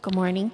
Good morning.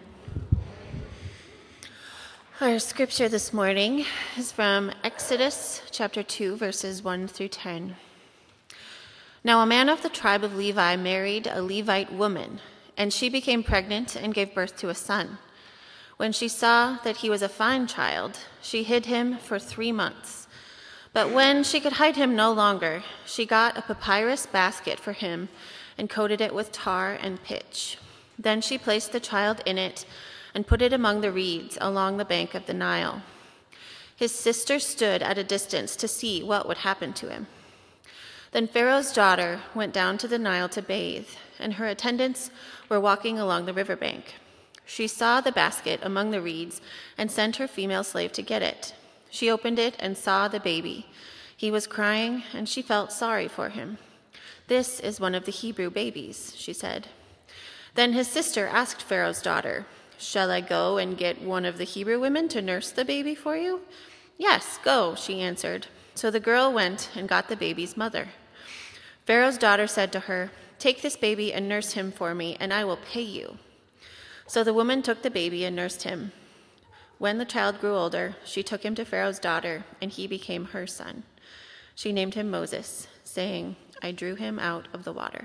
Our scripture this morning is from Exodus chapter 2, verses 1 through 10. Now a man of the tribe of Levi married a Levite woman, and she became pregnant and gave birth to a son. When she saw that he was a fine child, she hid him for 3 months. But when she could hide him no longer, she got a papyrus basket for him and coated it with tar and pitch. Then she placed the child in it and put it among the reeds along the bank of the Nile. His sister stood at a distance to see what would happen to him. Then Pharaoh's daughter went down to the Nile to bathe, and her attendants were walking along the riverbank. She saw the basket among the reeds and sent her female slave to get it. She opened it and saw the baby. He was crying, and she felt sorry for him. "This is one of the Hebrew babies," she said. Then his sister asked Pharaoh's daughter, "Shall I go and get one of the Hebrew women to nurse the baby for you?" "Yes, go," she answered. So the girl went and got the baby's mother. Pharaoh's daughter said to her, "Take this baby and nurse him for me, and I will pay you." So the woman took the baby and nursed him. When the child grew older, she took him to Pharaoh's daughter, and he became her son. She named him Moses, saying, "I drew him out of the water."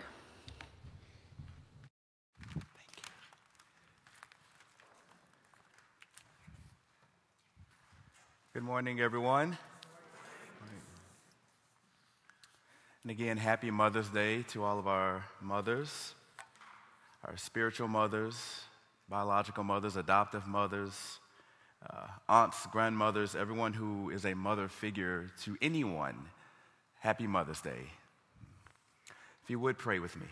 Good morning, everyone. And again, happy Mother's Day to all of our mothers, our spiritual mothers, biological mothers, adoptive mothers, aunts, grandmothers, everyone who is a mother figure to anyone. Happy Mother's Day. If you would, pray with me.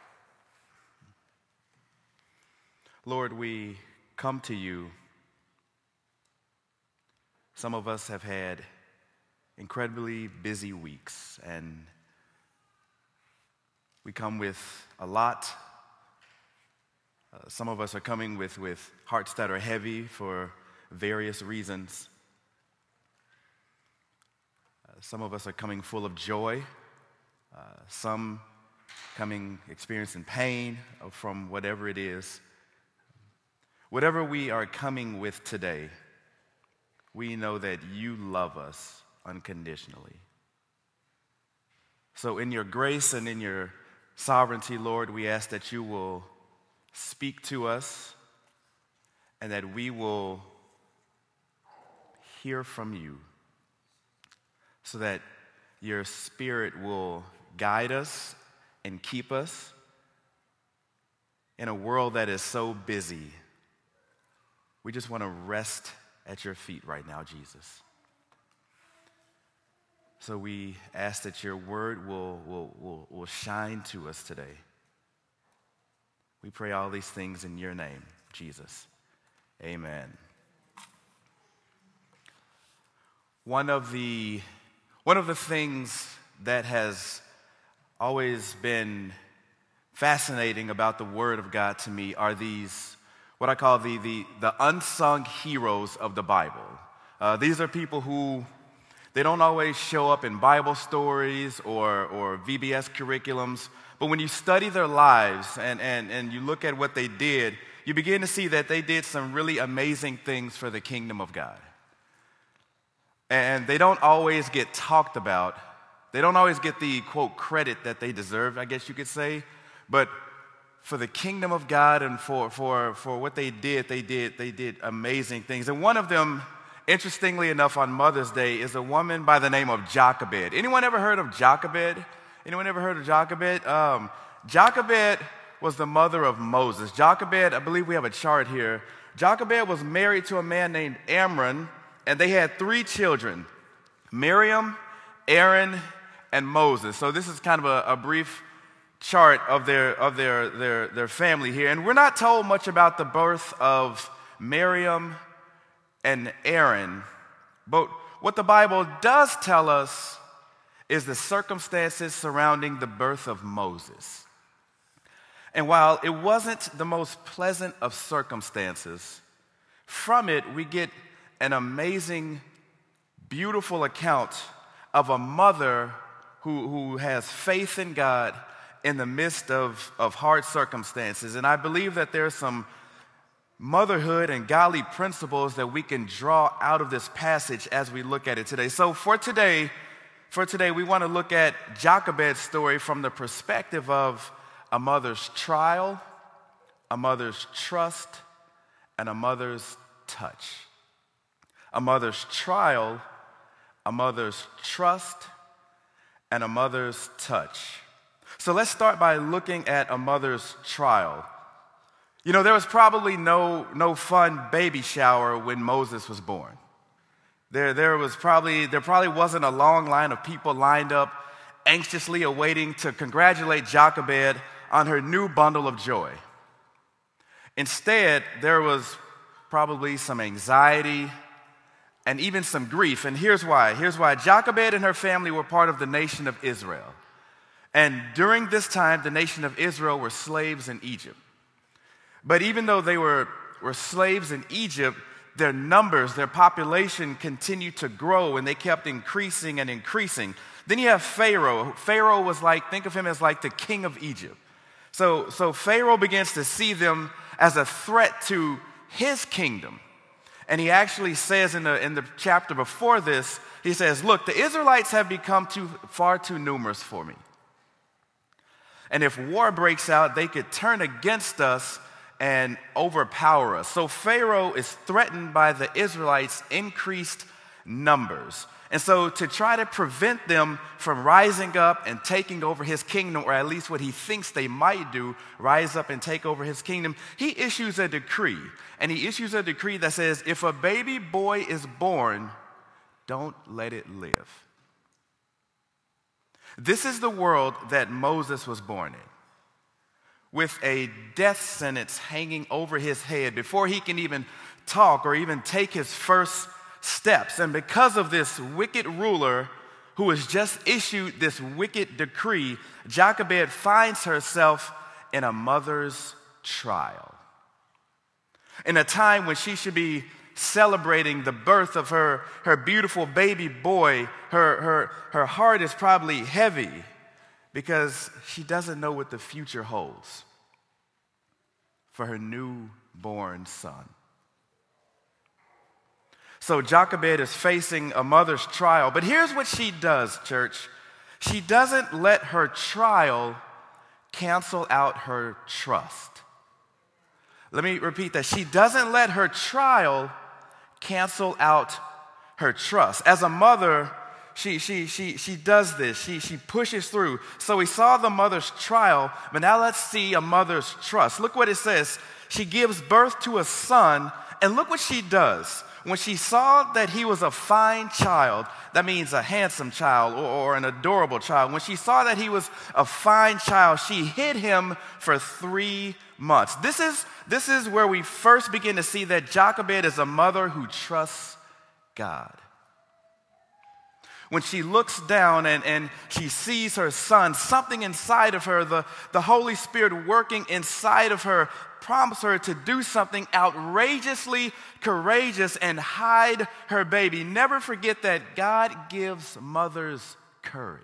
Lord, we come to you. Some of us have had incredibly busy weeks, and we come with a lot. Some of us are coming with hearts that are heavy for various reasons. Some of us are coming full of joy. Some coming experiencing pain from whatever it is. Whatever we are coming with today, we know that you love us unconditionally. So in your grace and in your sovereignty, Lord, we ask that you will speak to us and that we will hear from you so that your Spirit will guide us and keep us in a world that is so busy. We just want to rest at your feet right now, Jesus. So we ask that your word will shine to us today. We pray all these things in your name, Jesus. Amen. One of the things that has always been fascinating about the Word of God to me are these, what I call the unsung heroes of the Bible. These are people who, they don't always show up in Bible stories or VBS curriculums, but when you study their lives and you look at what they did, you begin to see that they did some really amazing things for the kingdom of God. And they don't always get talked about. They don't always get the, quote, credit that they deserve, I guess you could say. But for the kingdom of God and for what they did amazing things. And one of them, interestingly enough, on Mother's Day is a woman by the name of Jochebed. Anyone ever heard of Jochebed? Anyone ever heard of Jochebed? Jochebed was the mother of Moses. Jochebed, I believe we have a chart here. Jochebed was married to a man named Amram, and they had 3 children, Miriam, Aaron, and Moses. So this is kind of a brief chart of their family here. And we're not told much about the birth of Miriam and Aaron, but what the Bible does tell us is the circumstances surrounding the birth of Moses. And while it wasn't the most pleasant of circumstances, from it we get an amazing, beautiful account of a mother who has faith in God in the midst of hard circumstances. And I believe that there's some motherhood and godly principles that we can draw out of this passage as we look at it today. So for today, we want to look at Jochebed's story from the perspective of a mother's trial, a mother's trust, and a mother's touch. A mother's trial, a mother's trust, and a mother's touch. So let's start by looking at a mother's trial. You know, there was probably no fun baby shower when Moses was born. There probably wasn't a long line of people lined up anxiously awaiting to congratulate Jochebed on her new bundle of joy. Instead, there was probably some anxiety and even some grief. And here's why. Jochebed and her family were part of the nation of Israel. And during this time, the nation of Israel were slaves in Egypt. But even though they were slaves in Egypt, their numbers, their population continued to grow, and they kept increasing and increasing. Then you have Pharaoh. Pharaoh was think of him as like the king of Egypt. So Pharaoh begins to see them as a threat to his kingdom. And he actually says in the chapter before this, he says, look, the Israelites have become far too numerous for me. And if war breaks out, they could turn against us and overpower us. So Pharaoh is threatened by the Israelites' increased numbers. And so to try to prevent them from rising up and taking over his kingdom, or at least what he thinks they might do, rise up and take over his kingdom, he issues a decree. And he issues a decree that says, if a baby boy is born, don't let it live. This is the world that Moses was born in, with a death sentence hanging over his head before he can even talk or even take his first steps. And because of this wicked ruler who has just issued this wicked decree, Jochebed finds herself in a mother's trial. In a time when she should be celebrating the birth of her beautiful baby boy, her heart is probably heavy because she doesn't know what the future holds for her newborn son. So Jochebed is facing a mother's trial. But here's what she does, church. She doesn't let her trial cancel out her trust. Let me repeat that. She doesn't let her trial cancel out her trust. As a mother, she does this. She pushes through. So we saw the mother's trial, but now let's see a mother's trust. Look what it says. She gives birth to a son, and look what she does. When she saw that he was a fine child, that means a handsome child or an adorable child. When she saw that he was a fine child, she hid him for 3 months. This is where we first begin to see that Jochebed is a mother who trusts God. When she looks down and she sees her son, something inside of her, the Holy Spirit working inside of her, prompts her to do something outrageously courageous and hide her baby. Never forget that God gives mothers courage.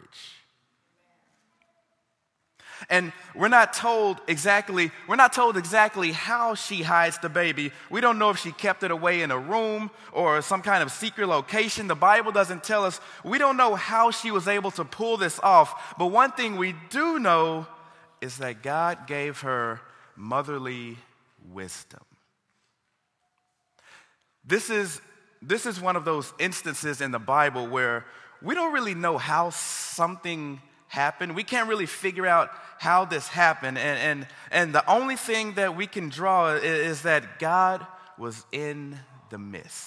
And we're not told exactly how she hides the baby. We don't know if she kept it away in a room or some kind of secret location. The Bible doesn't tell us. We don't know how she was able to pull this off. But one thing we do know is that God gave her motherly wisdom. This is one of those instances in the Bible where we don't really know how something happened. We can't really figure out how this happened. And the only thing that we can draw is that God was in the midst.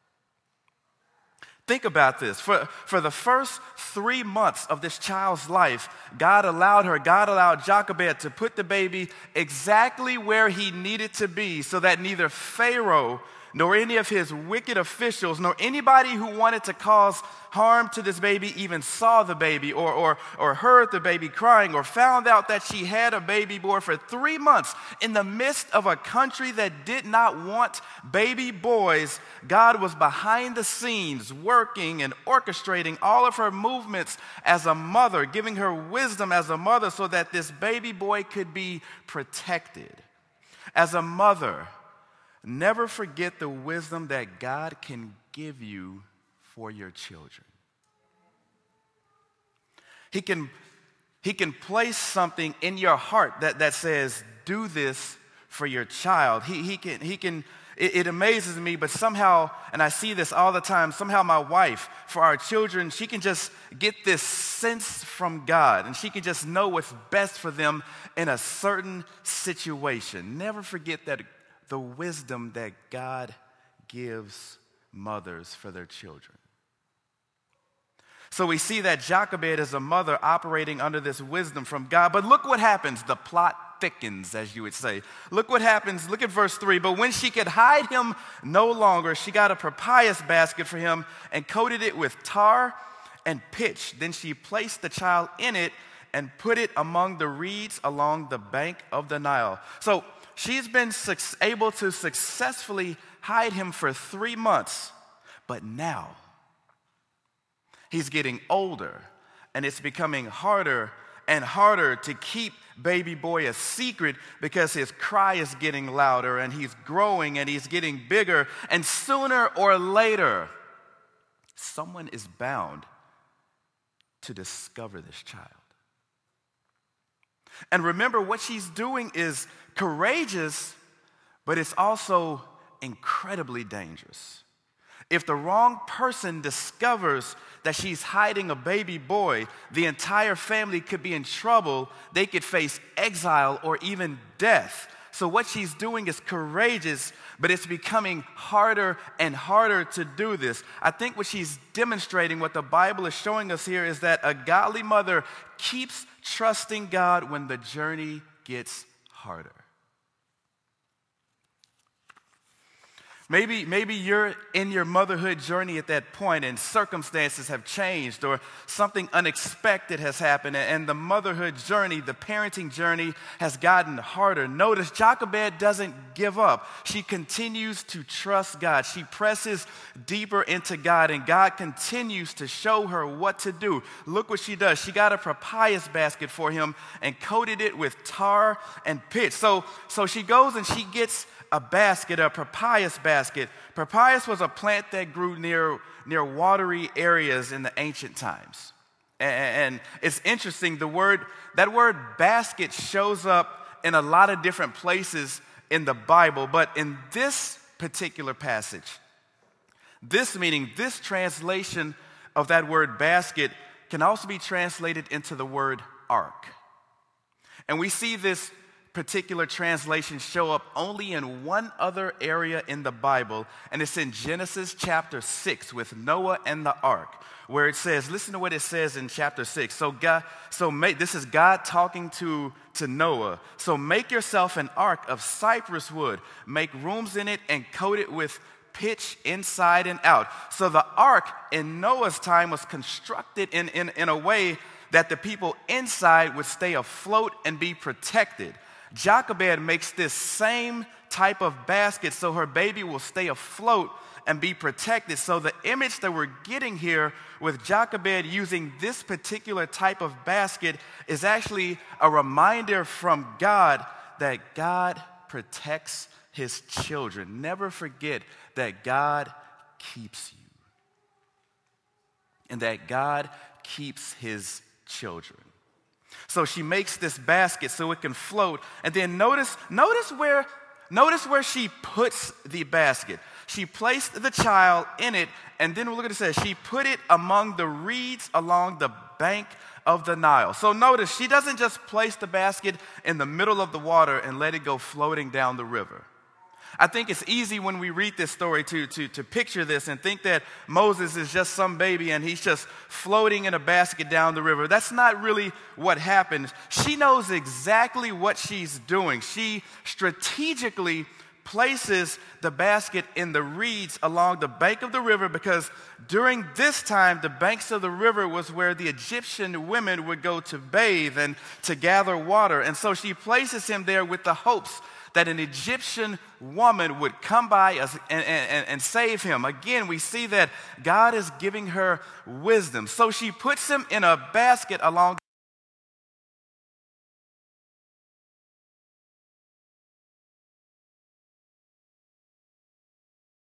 Think about this. For the first 3 months of this child's life, God allowed Jochebed to put the baby exactly where he needed to be so that neither Pharaoh nor any of his wicked officials, nor anybody who wanted to cause harm to this baby even saw the baby or heard the baby crying or found out that she had a baby boy. For 3 months in the midst of a country that did not want baby boys. God was behind the scenes working and orchestrating all of her movements as a mother, giving her wisdom as a mother so that this baby boy could be protected. As a mother, never forget the wisdom that God can give you for your children. He can place something in your heart that says, do this for your child. It amazes me, but somehow, and I see this all the time, somehow my wife, for our children, she can just get this sense from God, and she can just know what's best for them in a certain situation. Never forget that the wisdom that God gives mothers for their children. So we see that Jochebed is a mother operating under this wisdom from God. But look what happens. The plot thickens, as you would say. Look what happens. Look at verse 3. But when she could hide him no longer, she got a papyrus basket for him and coated it with tar and pitch. Then she placed the child in it and put it among the reeds along the bank of the Nile. So she's been able to successfully hide him for 3 months. But now he's getting older, and it's becoming harder and harder to keep baby boy a secret because his cry is getting louder, and he's growing, and he's getting bigger. And sooner or later, someone is bound to discover this child. And remember, what she's doing is courageous, but it's also incredibly dangerous. If the wrong person discovers that she's hiding a baby boy, the entire family could be in trouble. They could face exile or even death. So what she's doing is courageous, but it's becoming harder and harder to do this. I think what she's demonstrating, what the Bible is showing us here, is that a godly mother keeps trusting God when the journey gets harder. Maybe you're in your motherhood journey at that point and circumstances have changed or something unexpected has happened and the motherhood journey, the parenting journey has gotten harder. Notice Jochebed doesn't give up. She continues to trust God. She presses deeper into God and God continues to show her what to do. Look what she does. She got a papyrus basket for him and coated it with tar and pitch. So she goes and she gets a basket, a papyrus basket. Papyrus was a plant that grew near watery areas in the ancient times. And it's interesting, that word basket shows up in a lot of different places in the Bible, but in this particular passage, this translation of that word basket can also be translated into the word ark. And we see this particular translation show up only in one other area in the Bible, and it's in Genesis chapter 6 with Noah and the ark, where it says, listen to what it says in chapter 6. This is God talking to Noah. So make yourself an ark of cypress wood, make rooms in it and coat it with pitch inside and out. So the ark in Noah's time was constructed in a way that the people inside would stay afloat and be protected. Jochebed makes this same type of basket so her baby will stay afloat and be protected. So the image that we're getting here with Jochebed using this particular type of basket is actually a reminder from God that God protects his children. Never forget that God keeps you and that God keeps his children. So she makes this basket so it can float. And then notice where she puts the basket. She placed the child in it, and then look what it says. She put it among the reeds along the bank of the Nile. So notice, she doesn't just place the basket in the middle of the water and let it go floating down the river. I think it's easy when we read this story to picture this and think that Moses is just some baby and he's just floating in a basket down the river. That's not really what happened. She knows exactly what she's doing. She strategically places the basket in the reeds along the bank of the river because during this time, the banks of the river was where the Egyptian women would go to bathe and to gather water. And so she places him there with the hopes that an Egyptian woman would come by and save him. Again, we see that God is giving her wisdom. So she puts him in a basket along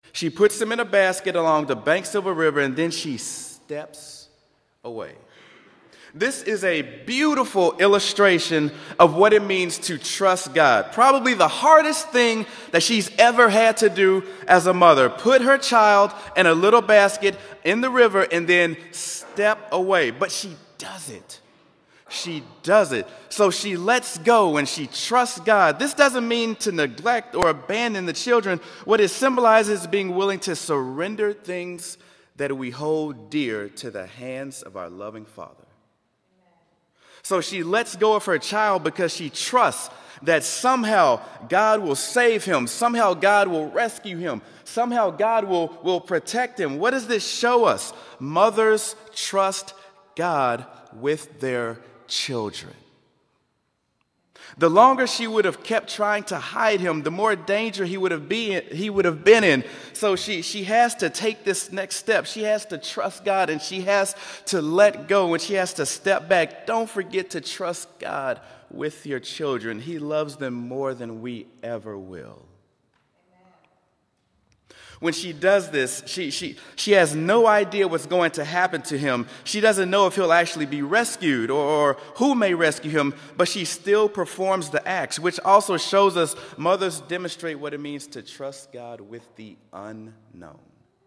She puts him in a basket along the banks of a river, and then she steps away. This is a beautiful illustration of what it means to trust God. Probably the hardest thing that she's ever had to do as a mother. Put her child in a little basket in the river and then step away. But she does it. She does it. So she lets go and she trusts God. This doesn't mean to neglect or abandon the children. What it symbolizes is being willing to surrender things that we hold dear to the hands of our loving Father. So she lets go of her child because she trusts that somehow God will save him. Somehow God will rescue him. Somehow God will protect him. What does this show us? Mothers trust God with their children. The longer she would have kept trying to hide him, the more danger he would have been in. So she has to take this next step. She has to trust God, and she has to let go, and she has to step back. Don't forget to trust God with your children. He loves them more than we ever will. When she does this, she has no idea what's going to happen to him. She doesn't know if he'll actually be rescued or who may rescue him, but she still performs the acts, which also shows us mothers demonstrate what it means to trust God with the unknown.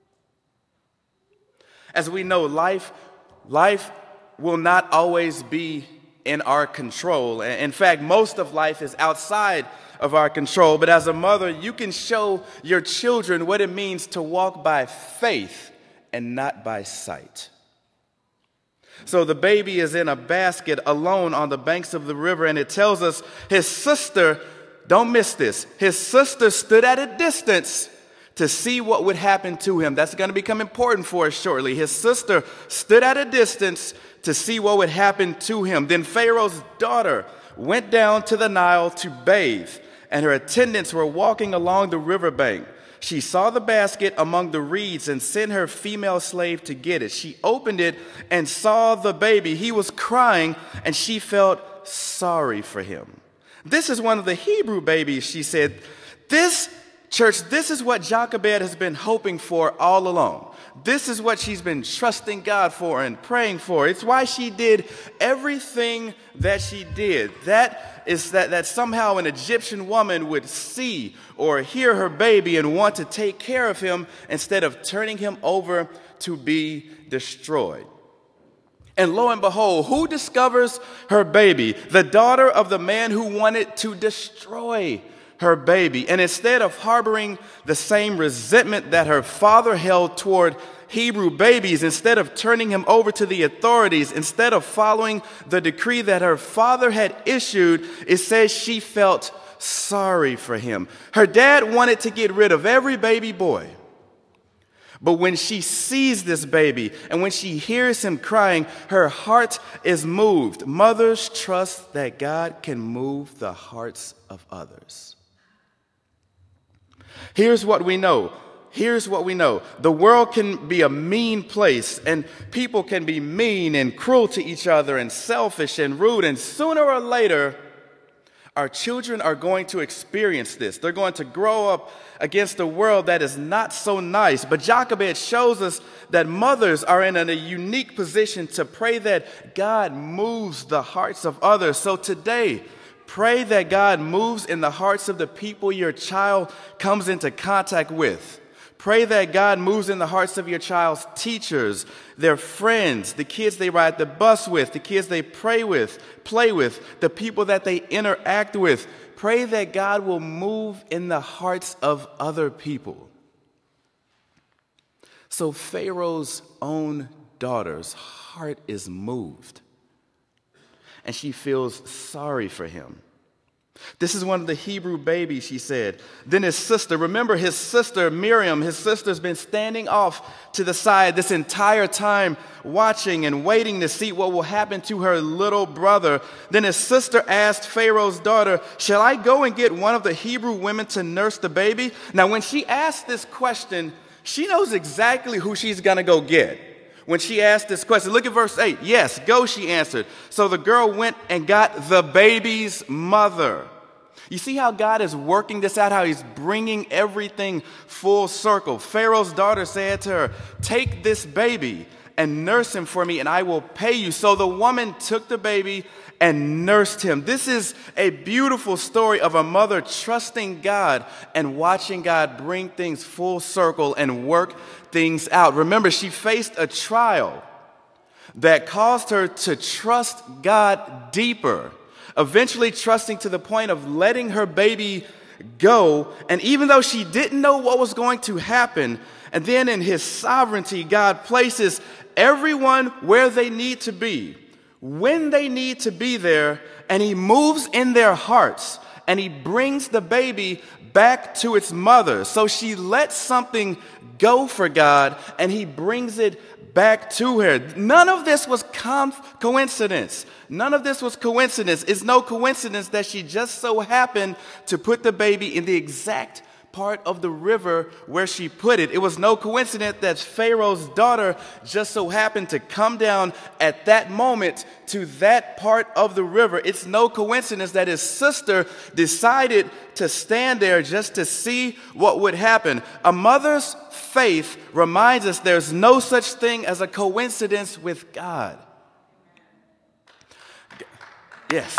As we know, life will not always be in our control. In fact, most of life is outside of our control. But as a mother, you can show your children what it means to walk by faith and not by sight. So the baby is in a basket alone on the banks of the river, and it tells us his sister, don't miss this, his sister stood at a distance to see what would happen to him. That's going to become important for us shortly. His sister stood at a distance to see what would happen to him. Then Pharaoh's daughter went down to the Nile to bathe, and her attendants were walking along the riverbank. She saw the basket among the reeds and sent her female slave to get it. She opened it and saw the baby. He was crying, and she felt sorry for him. This is one of the Hebrew babies, she said. This is what Jochebed has been hoping for all along. This is what she's been trusting God for and praying for. It's why she did everything that she did. That is that somehow an Egyptian woman would see or hear her baby and want to take care of him instead of turning him over to be destroyed. And lo and behold, who discovers her baby? The daughter of the man who wanted to destroy her baby. And instead of harboring the same resentment that her father held toward Hebrew babies, instead of turning him over to the authorities, instead of following the decree that her father had issued, it says she felt sorry for him. Her dad wanted to get rid of every baby boy. But when she sees this baby and when she hears him crying, her heart is moved. Mothers trust that God can move the hearts of others. Here's what we know. The world can be a mean place, and people can be mean and cruel to each other and selfish and rude, and sooner or later, our children are going to experience this. They're going to grow up against a world that is not so nice. But Jochebed shows us that mothers are in a unique position to pray that God moves the hearts of others. So today, pray that God moves in the hearts of the people your child comes into contact with. Pray that God moves in the hearts of your child's teachers, their friends, the kids they ride the bus with, the kids they play with, the people that they interact with. Pray that God will move in the hearts of other people. So Pharaoh's own daughter's heart is moved, and she feels sorry for him. This is one of the Hebrew babies, she said. Then his sister, remember his sister Miriam, his sister's been standing off to the side this entire time, watching and waiting to see what will happen to her little brother. Then his sister asked Pharaoh's daughter, "Shall I go and get one of the Hebrew women to nurse the baby?" Now, when she asked this question, she knows exactly who she's going to go get. When she asked this question, look at verse 8. "Yes, go," she answered. So the girl went and got the baby's mother. You see how God is working this out, how he's bringing everything full circle. Pharaoh's daughter said to her, "Take this baby and nurse him for me, and I will pay you." So the woman took the baby and nursed him. This is a beautiful story of a mother trusting God and watching God bring things full circle and work things out. Remember, she faced a trial that caused her to trust God deeper, eventually trusting to the point of letting her baby go. And even though she didn't know what was going to happen, and then in his sovereignty, God places everyone where they need to be, when they need to be there, and he moves in their hearts, and he brings the baby back to its mother. So she lets something go for God, and he brings it back to her. None of this was coincidence. None of this was coincidence. It's no coincidence that she just so happened to put the baby in the exact part of the river where she put it. It was no coincidence that Pharaoh's daughter just so happened to come down at that moment to that part of the river. It's no coincidence that his sister decided to stand there just to see what would happen. A mother's faith reminds us there's no such thing as a coincidence with God. Yes.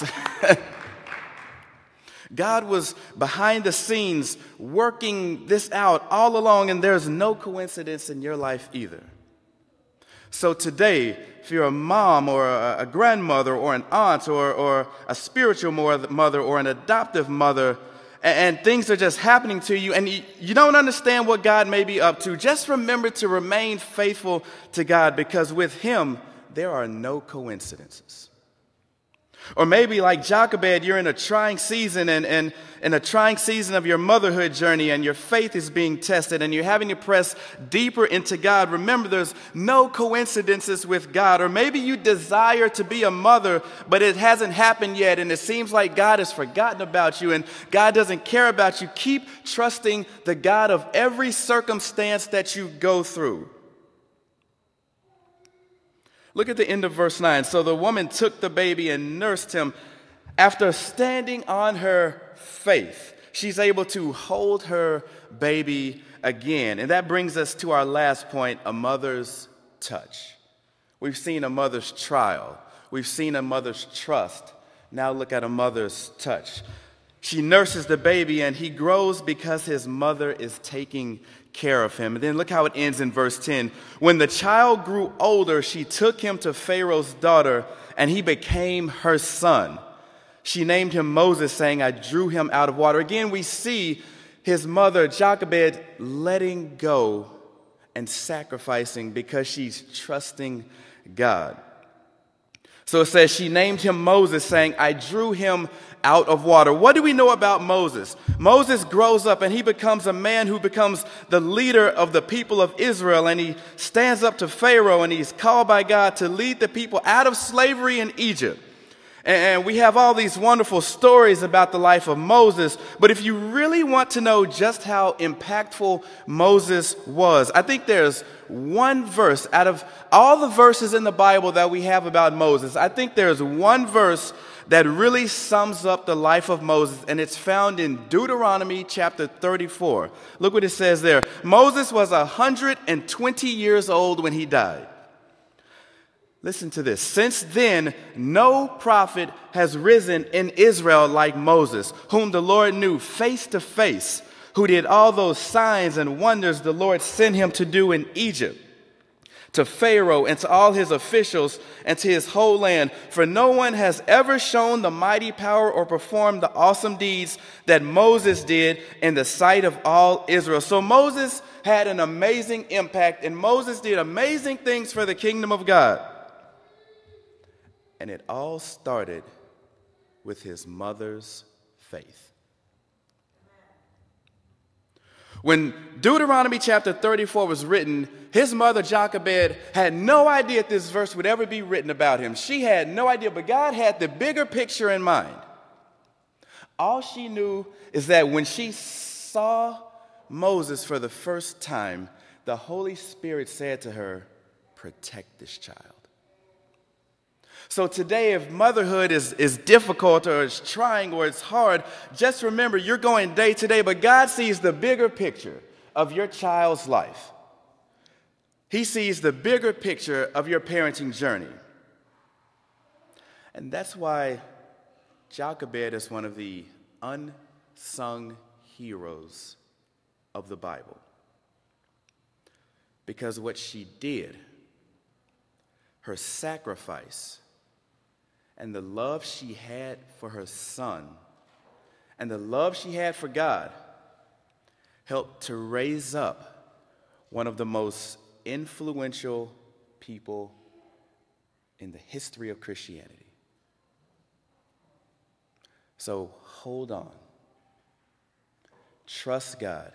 God was behind the scenes working this out all along, and there's no coincidence in your life either. So today, if you're a mom or a grandmother or an aunt or a spiritual mother or an adoptive mother, and things are just happening to you and you don't understand what God may be up to, just remember to remain faithful to God, because with him, there are no coincidences. Or maybe like Jochebed, you're in a trying season and in a trying season of your motherhood journey, and your faith is being tested and you're having to press deeper into God. Remember, there's no coincidences with God. Or maybe you desire to be a mother, but it hasn't happened yet, and it seems like God has forgotten about you and God doesn't care about you. Keep trusting the God of every circumstance that you go through. Look at the end of verse 9. So the woman took the baby and nursed him. After standing on her faith, she's able to hold her baby again. And that brings us to our last point, a mother's touch. We've seen a mother's trial. We've seen a mother's trust. Now look at a mother's touch. She nurses the baby and he grows because his mother is taking care of him. And then look how it ends in verse 10. When the child grew older, she took him to Pharaoh's daughter, and he became her son. She named him Moses, saying, "I drew him out of water." Again, we see his mother, Jochebed, letting go and sacrificing because she's trusting God. So it says she named him Moses, saying, "I drew him out of water." What do we know about Moses? Moses grows up and he becomes a man who becomes the leader of the people of Israel, and he stands up to Pharaoh, and he's called by God to lead the people out of slavery in Egypt. And we have all these wonderful stories about the life of Moses, but if you really want to know just how impactful Moses was, I think there's one verse out of all the verses in the Bible that we have about Moses. I think there's one verse that really sums up the life of Moses, and it's found in Deuteronomy chapter 34. Look what it says there. Moses was 120 years old when he died. Listen to this. Since then, no prophet has risen in Israel like Moses, whom the Lord knew face to face, who did all those signs and wonders the Lord sent him to do in Egypt, to Pharaoh and to all his officials and to his whole land. For no one has ever shown the mighty power or performed the awesome deeds that Moses did in the sight of all Israel. So Moses had an amazing impact, and Moses did amazing things for the kingdom of God. And it all started with his mother's faith. When Deuteronomy chapter 34 was written, his mother Jochebed had no idea this verse would ever be written about him. She had no idea, but God had the bigger picture in mind. All she knew is that when she saw Moses for the first time, the Holy Spirit said to her, "Protect this child." So today, if motherhood is difficult or it's trying or it's hard, just remember you're going day to day, but God sees the bigger picture of your child's life. He sees the bigger picture of your parenting journey. And that's why Jochebed is one of the unsung heroes of the Bible. Because what she did, her sacrifice, and the love she had for her son, and the love she had for God, helped to raise up one of the most influential people in the history of Christianity. So hold on. Trust God.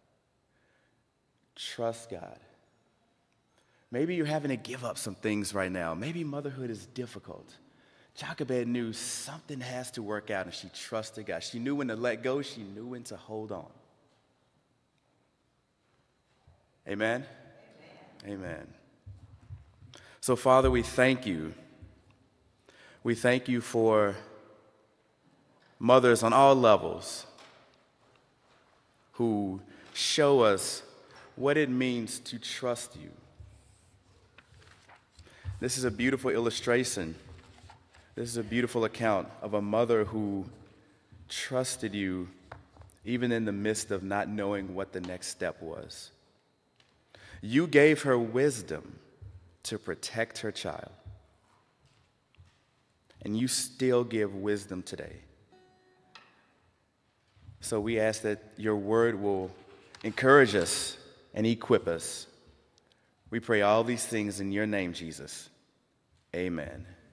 Trust God. Maybe you're having to give up some things right now. Maybe motherhood is difficult. Jochebed knew something has to work out, and she trusted God. She knew when to let go. She knew when to hold on. Amen? Amen. So, Father, we thank you. We thank you for mothers on all levels who show us what it means to trust you. This is a beautiful illustration. This is a beautiful account of a mother who trusted you even in the midst of not knowing what the next step was. You gave her wisdom to protect her child. And you still give wisdom today. So we ask that your word will encourage us and equip us. We pray all these things in your name, Jesus. Amen.